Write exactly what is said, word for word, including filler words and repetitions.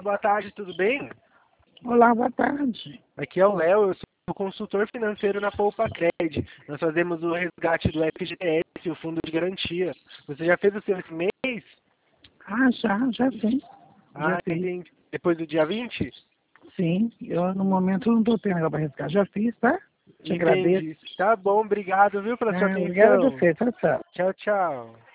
boa tarde, tudo bem? Olá, boa tarde. Aqui é o Léo, eu sou consultor financeiro na Poupa Cred. Nós fazemos o resgate do F G T S, o Fundo de Garantia. Você já fez o seu esse mês? Ah, já, já sim. Ah, Já fiz. entendi. Depois do dia vinte? Sim, eu no momento não estou tendo agora para resgatar. Já fiz, tá? Te agradeço. Entendi. Tá bom, obrigado, viu, pela sua Ah, obrigado a atenção. você. Tchau, tchau. Tchau, tchau.